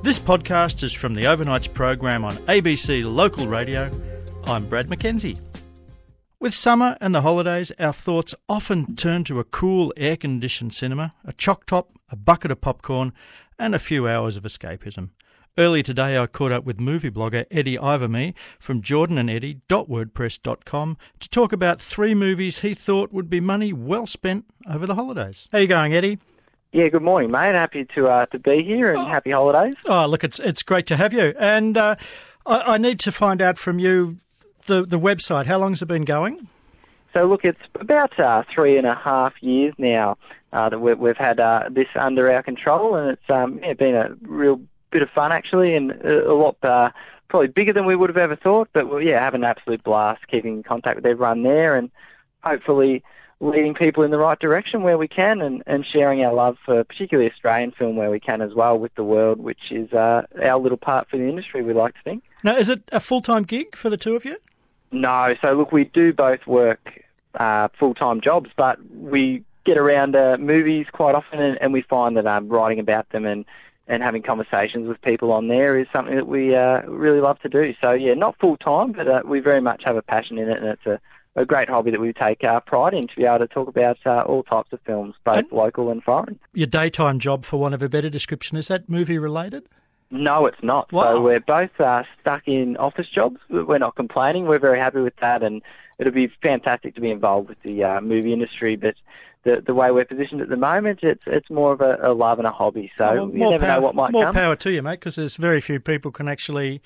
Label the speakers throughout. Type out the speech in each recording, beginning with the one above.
Speaker 1: This podcast is from the Overnights program on ABC Local Radio. I'm Brad McKenzie. With summer and the holidays, our thoughts often turn to a cool air-conditioned cinema, a choc top, a bucket of popcorn, and a few hours of escapism. Early today, I caught up with movie blogger Eddie Iverme from jordanandeddy.wordpress.com to talk about 3 movies he thought would be money well spent over the holidays. How you going, Eddie?
Speaker 2: Yeah, good morning, mate. Happy to be here and happy holidays.
Speaker 1: Oh, look, it's great to have you. And I need to find out from you the website. How long has it been going?
Speaker 2: So, look, it's about 3.5 years now that we've had this under our control, and it's been a real bit of fun, actually, and a lot probably bigger than we would have ever thought. But, having an absolute blast, keeping in contact with everyone there and hopefully leading people in the right direction where we can and sharing our love for particularly Australian film where we can as well with the world, which is our little part for the industry, we like to think.
Speaker 1: Now, is it a full-time gig for the two of you?
Speaker 2: No. So, look, we do both work full-time jobs, but we get around movies quite often and we find that writing about them and having conversations with people on there is something that we really love to do. So, not full-time, but we very much have a passion in it, and it's a great hobby that we take pride in to be able to talk about all types of films, both local and foreign. Your
Speaker 1: daytime job, for want of a better description, is that movie-related?
Speaker 2: No, it's not.
Speaker 1: Wow.
Speaker 2: So we're both stuck in office jobs. We're not complaining. We're very happy with that, and it'll be fantastic to be involved with the movie industry, but the way we're positioned at the moment, it's more of a love and a hobby. So you never know what might come.
Speaker 1: More power to you, mate, because there's very few people can actually,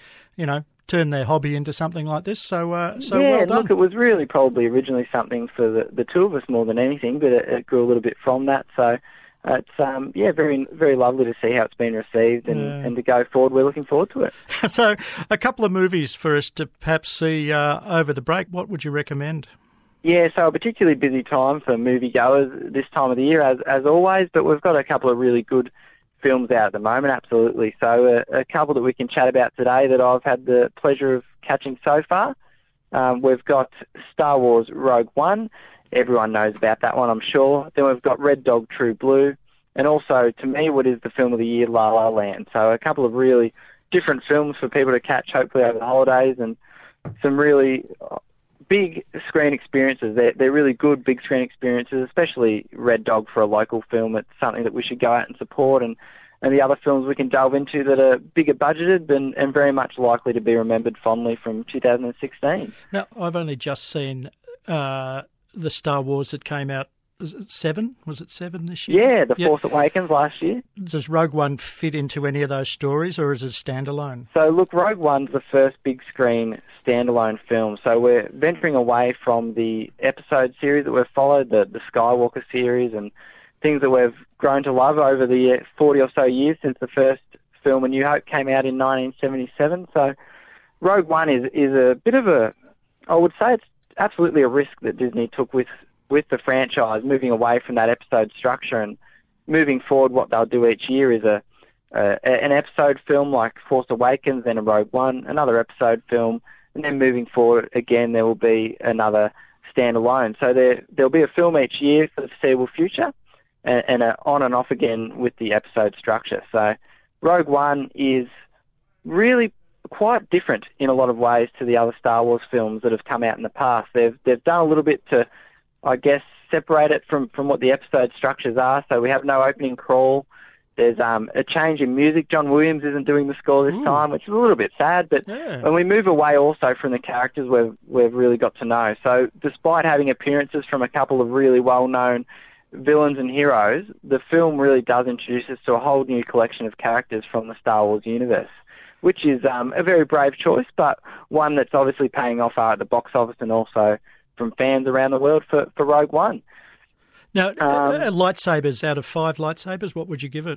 Speaker 1: turn their hobby into something like this. So well done.
Speaker 2: Look, it was really probably originally something for the two of us more than anything, but it grew a little bit from that. So it's very very lovely to see how it's been received and to go forward. We're looking forward to it.
Speaker 1: So a couple of movies for us to perhaps see over the break. What would you recommend?
Speaker 2: Yeah, so a particularly busy time for moviegoers this time of the year, as always, but we've got a couple of really good films out at the moment, absolutely. So a couple that we can chat about today that I've had the pleasure of catching so far. We've got Star Wars Rogue One. Everyone knows about that one, I'm sure. Then we've got Red Dog True Blue. And also, to me, what is the film of the year, La La Land. So a couple of really different films for people to catch, hopefully, over the holidays, and some really big screen experiences. They're really good big screen experiences, especially Red Dog for a local film. It's something that we should go out and support, and the other films we can delve into that are bigger budgeted and very much likely to be remembered fondly from 2016.
Speaker 1: Now, I've only just seen the Star Wars that came out. Was it 7? Was it 7 this year?
Speaker 2: Yeah, The Force Awakens last year.
Speaker 1: Does Rogue One fit into any of those stories, or is it standalone?
Speaker 2: So, look, Rogue One's the first big screen standalone film. So we're venturing away from the episode series that we've followed, the Skywalker series, and things that we've grown to love over the 40 or so years since the first film, A New Hope, came out in 1977. So Rogue One is a bit of I would say it's absolutely a risk that Disney took with the franchise, moving away from that episode structure and moving forward. What they'll do each year is an episode film like Force Awakens, then a Rogue One, another episode film, and then moving forward again there will be another standalone. So there'll be a film each year for the foreseeable future, and on and off again with the episode structure. So Rogue One is really quite different in a lot of ways to the other Star Wars films that have come out in the past. They've done a little bit to, I guess, separate it from what the episode structures are. So we have no opening crawl. There's a change in music. John Williams isn't doing the score this time, which is a little bit sad. But when we move away also from the characters we've really got to know. So despite having appearances from a couple of really well-known villains and heroes, the film really does introduce us to a whole new collection of characters from the Star Wars universe, which is a very brave choice, but one that's obviously paying off at the box office and also from fans around the world for Rogue One.
Speaker 1: Now, lightsabers, out of 5 lightsabers, what would you give it?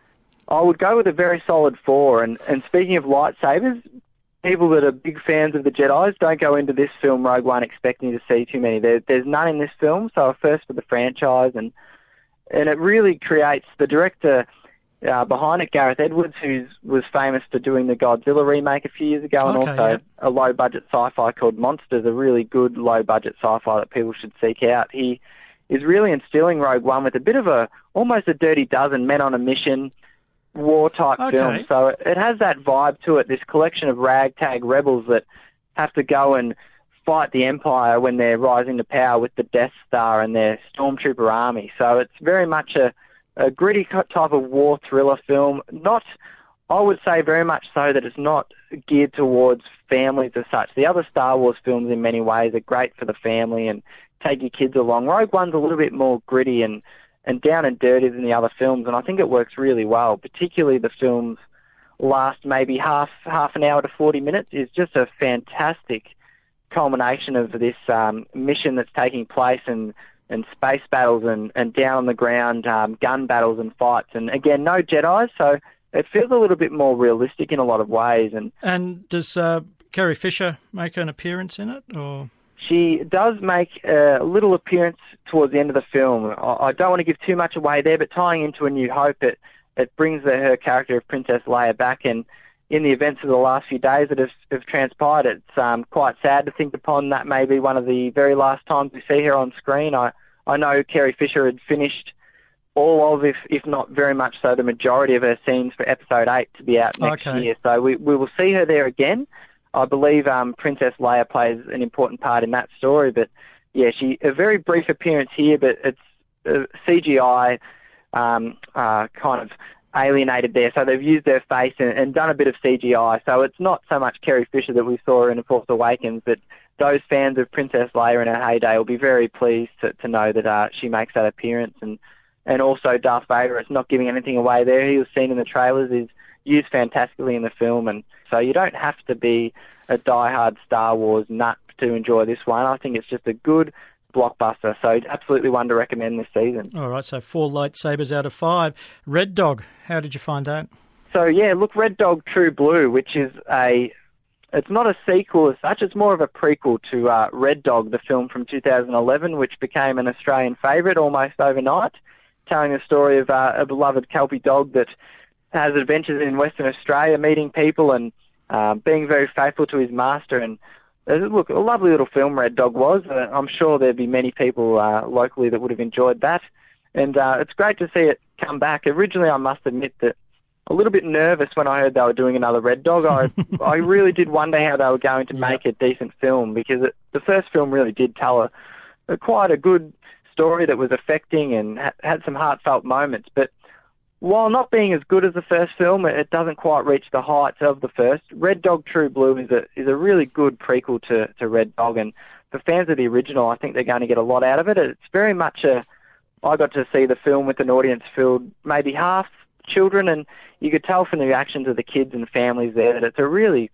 Speaker 2: I would go with a very solid 4. And speaking of lightsabers, people that are big fans of the Jedis don't go into this film, Rogue One, expecting to see too many. There's none in this film, so a first for the franchise. And it really creates the director behind it, Gareth Edwards, who was famous for doing the Godzilla remake a few years ago, and also a low-budget sci-fi called Monsters, a really good low-budget sci-fi that people should seek out. He is really instilling Rogue One with a bit of almost a Dirty Dozen, men on a mission, war-type film. So it has that vibe to it, this collection of ragtag rebels that have to go and fight the Empire when they're rising to power with the Death Star and their stormtrooper army. So it's very much a gritty type of war thriller film. Not, I would say very much so that it's not geared towards families as such. The other Star Wars films in many ways are great for the family and take your kids along. Rogue One's a little bit more gritty and down and dirty than the other films, and I think it works really well. Particularly the film's last maybe half an hour to 40 minutes is just a fantastic culmination of this mission that's taking place and space battles and down on the ground gun battles and fights. And again, no Jedi, so it feels a little bit more realistic in a lot of ways.
Speaker 1: And does Carrie Fisher make an appearance in it, or...?
Speaker 2: She does make a little appearance towards the end of the film. I don't want to give too much away there, but tying into A New Hope, it brings her character of Princess Leia back, and in the events of the last few days that have transpired, it's quite sad to think upon that may be one of the very last times we see her on screen. I know Carrie Fisher had finished all of, if not very much so, the majority of her scenes for Episode 8 to be out next year. So we will see her there again. I believe Princess Leia plays an important part in that story, but yeah, a very brief appearance here, but it's CGI kind of alienated there, so they've used their face and done a bit of CGI, so it's not so much Carrie Fisher that we saw in The Force Awakens, but those fans of Princess Leia in her heyday will be very pleased to know that she makes that appearance, and also Darth Vader. It's not giving anything away there. He was seen in the trailers, is used fantastically in the film, and so you don't have to be a diehard Star Wars nut to enjoy this one. I think it's just a good blockbuster, so absolutely one to recommend this season.
Speaker 1: All right, so 4 lightsabers out of 5. Red Dog, how did you find that?
Speaker 2: So yeah, look, Red Dog True Blue, which is it's not a sequel as such, it's more of a prequel to Red Dog, the film from 2011, which became an Australian favourite almost overnight, telling the story of a beloved Kelpie dog that has adventures in Western Australia, meeting people and being very faithful to his master. And look, a lovely little film Red Dog was. I'm sure there'd be many people locally that would have enjoyed that. And it's great to see it come back. Originally, I must admit that a little bit nervous when I heard they were doing another Red Dog. I really did wonder how they were going to make a decent film, because the first film really did tell quite a good story that was affecting and had some heartfelt moments. But while not being as good as the first film, it doesn't quite reach the heights of the first. Red Dog True Blue is a really good prequel to Red Dog, and for fans of the original, I think they're going to get a lot out of it. It's very much I got to see the film with an audience filled maybe half children, and you could tell from the reactions of the kids and families there that it's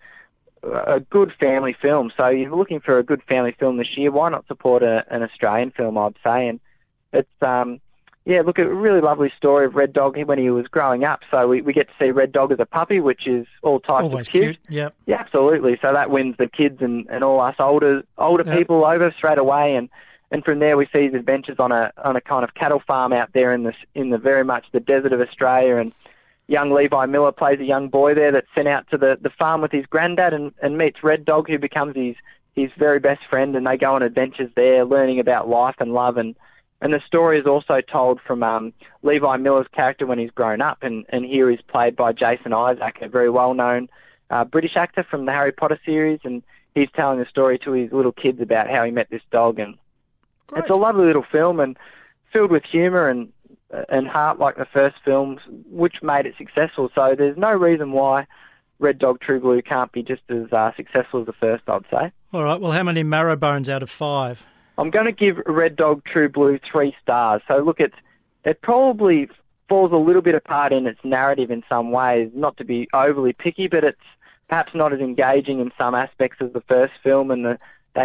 Speaker 2: a good family film. So if you're looking for a good family film this year, why not support an Australian film, I'd say. And it's look, a really lovely story of Red Dog when he was growing up. So we get to see Red Dog as a puppy, which is all types
Speaker 1: Always
Speaker 2: of cute.
Speaker 1: Yep.
Speaker 2: Yeah, absolutely. So that wins the kids and all us older people over straight away. And from there we see his adventures on a kind of cattle farm out there in the very much the desert of Australia. And young Levi Miller plays a young boy there that's sent out to the farm with his granddad and meets Red Dog, who becomes his very best friend, and they go on adventures there, learning about life and love. And the story is also told from Levi Miller's character when he's grown up, and here he's played by Jason Isaac, a very well-known British actor from the Harry Potter series, and he's telling the story to his little kids about how he met this dog. And
Speaker 1: Great.
Speaker 2: It's a lovely little film and filled with humour and heart like the first films, which made it successful. So there's no reason why Red Dog True Blue can't be just as successful as the first, I'd say.
Speaker 1: All right, well, how many marrow bones out of 5?
Speaker 2: I'm going to give Red Dog True Blue 3 stars. So look, it probably falls a little bit apart in its narrative in some ways, not to be overly picky, but it's perhaps not as engaging in some aspects as the first film, and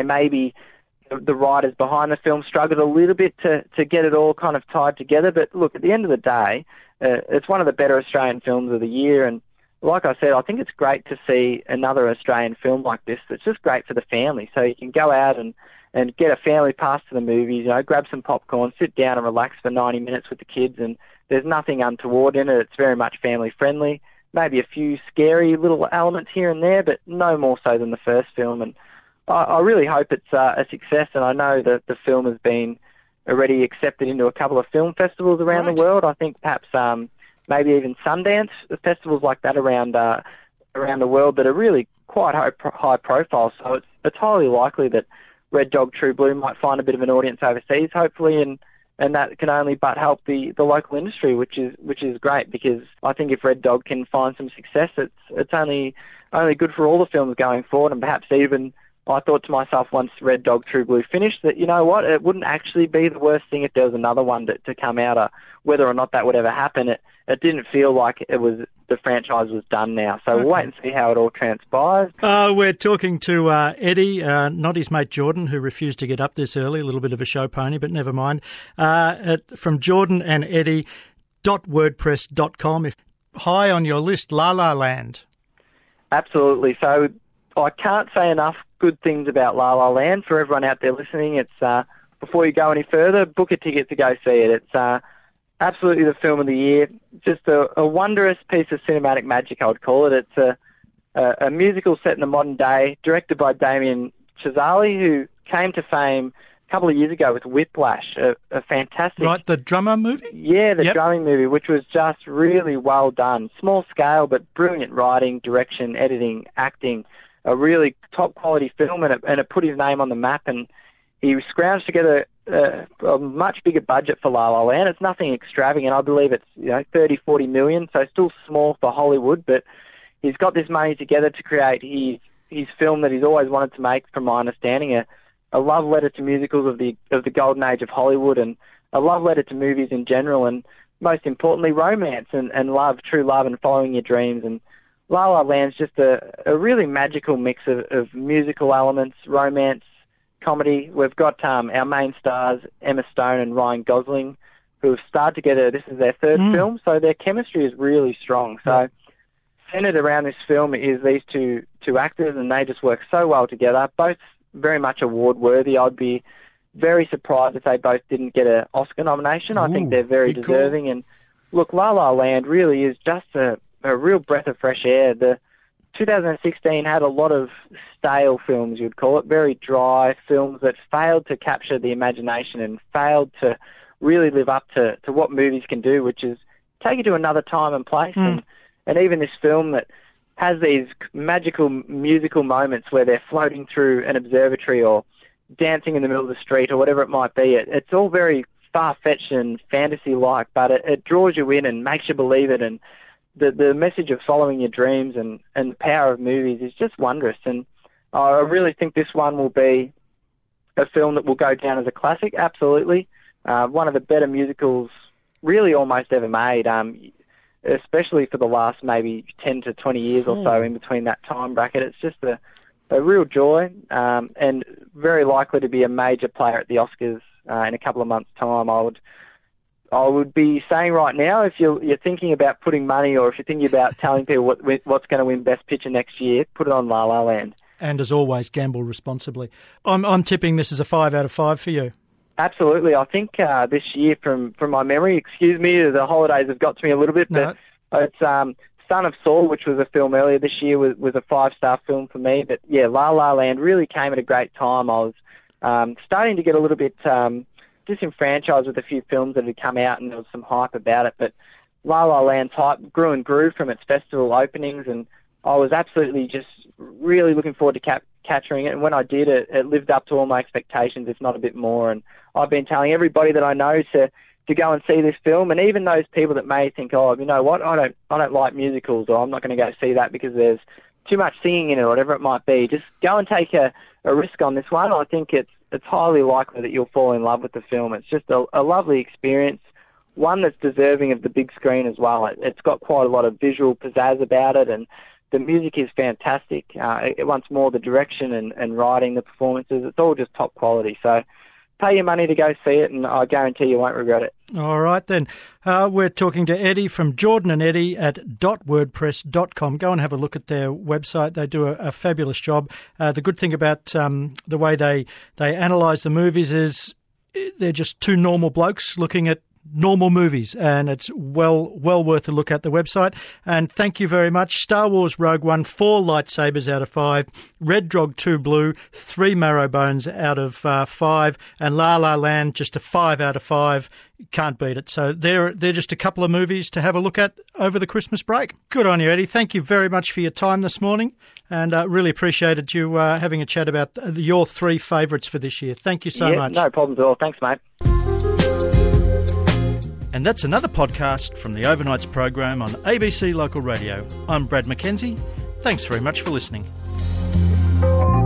Speaker 2: the writers behind the film struggled a little bit to get it all kind of tied together. But look, at the end of the day, it's one of the better Australian films of the year, and like I said, I think it's great to see another Australian film like this. It's just great for the family, so you can go out and get a family pass to the movies, grab some popcorn, sit down and relax for 90 minutes with the kids, and there's nothing untoward in it. It's very much family friendly, maybe a few scary little elements here and there, but no more so than the first film. And I really hope it's a success, and I know that the film has been already accepted into a couple of film festivals around the world. I think perhaps maybe even Sundance, festivals like that around the world that are really quite high profile. So it's highly likely that Red Dog True Blue might find a bit of an audience overseas, hopefully, and that can only but help the local industry, which is great, because I think if Red Dog can find some success, it's only good for all the films going forward. And perhaps even, I thought to myself once Red Dog True Blue finished that, you know what, it wouldn't actually be the worst thing if there was another one to come out. Whether or not that would ever happen, it didn't feel like the franchise was done now. So we'll wait and see how it all transpires.
Speaker 1: We're talking to Eddie, not his mate Jordan, who refused to get up this early, a little bit of a show pony, but never mind. From Jordan and Eddie, .wordpress.com. High on your list, La La Land.
Speaker 2: Absolutely. So I can't say enough good things about La La Land. For everyone out there listening, it's before you go any further, book a ticket to go see it. It's absolutely the film of the year. Just a wondrous piece of cinematic magic, I would call it. It's a musical set in the modern day, directed by Damien Chazelle, who came to fame a couple of years ago with Whiplash, a fantastic...
Speaker 1: Right, the drummer movie?
Speaker 2: Yeah, the drumming movie, which was just really well done. Small scale, but brilliant writing, direction, editing, acting. A really top-quality film, and it put his name on the map, and he scrounged together a much bigger budget for La La Land. It's nothing extravagant. I believe it's 30, 40 million, so still small for Hollywood, but he's got this money together to create his film that he's always wanted to make, from my understanding, a love letter to musicals of the golden age of Hollywood, and a love letter to movies in general, and most importantly, romance and love, true love, and following your dreams. And La La Land's just a really magical mix of musical elements, romance, comedy. We've got our main stars, Emma Stone and Ryan Gosling, who have starred together. This is their third film, so their chemistry is really strong. So centered around this film is these two actors, and they just work so well together, both very much award-worthy. I'd be very surprised if they both didn't get an Oscar nomination. I think they're very deserving. Cool. And look, La La Land really is just a real breath of fresh air. The 2016 had a lot of stale films, you'd call it, very dry films that failed to capture the imagination and failed to really live up to what movies can do, which is take you to another time and place. And even this film that has these magical musical moments where they're floating through an observatory or dancing in the middle of the street or whatever it might be. It's all very far-fetched and fantasy-like, but it draws you in and makes you believe it. And the message of following your dreams and the power of movies is just wondrous. And I really think this one will be a film that will go down as a classic, absolutely. One of the better musicals really almost ever made, especially for the last maybe 10 to 20 years or so in between that time bracket. It's just a real joy, and very likely to be a major player at the Oscars in a couple of months' time. I would be saying right now, if you're thinking about putting money, or if you're thinking about telling people what's going to win Best Picture next year, put it on La La Land.
Speaker 1: And as always, gamble responsibly. I'm tipping this is a 5 out of 5 for you. Absolutely.
Speaker 2: I think this year, from my memory, excuse me, the holidays have got to me a little bit, but it's Son of Saul, which was a film earlier this year, was a 5-star film for me. But yeah, La La Land really came at a great time. I was starting to get a little bit disenfranchised with a few films that had come out, and there was some hype about it. But La La Land's hype grew and grew from its festival openings, and I was absolutely just really looking forward to capturing it. And when I did, it lived up to all my expectations, if not a bit more. And I've been telling everybody that I know to go and see this film, and even those people that may think, oh, you know what, I don't like musicals, or I'm not going to go see that because there's too much singing in it, or whatever it might be. Just go and take a risk on this one. I think it's highly likely that you'll fall in love with the film. It's just a lovely experience, one that's deserving of the big screen as well. It's got quite a lot of visual pizzazz about it, and the music is fantastic. Once more, the direction and writing, the performances, it's all just top quality. So pay your money to go see it, and I guarantee you won't regret it.
Speaker 1: All right, then. We're talking to Eddie from Jordan and Eddie at .wordpress.com. Go and have a look at their website. They do a fabulous job. The good thing about the way they analyse the movies is they're just two normal blokes looking at normal movies, and it's well worth a look at the website. And thank you very much. Star Wars Rogue One, 4 lightsabers out of 5. Red Dog 2 Blue, 3 marrow bones out of 5. And La La Land, just a 5 out of 5. Can't beat it. So they're just a couple of movies to have a look at over the Christmas break. Good on you, Eddie. Thank you very much for your time this morning, and really appreciated you having a chat about your 3 favourites for this year. Thank you so much.
Speaker 2: No problems at all. Thanks, mate.
Speaker 1: And that's another podcast from the Overnights program on ABC Local Radio. I'm Brad McKenzie. Thanks very much for listening.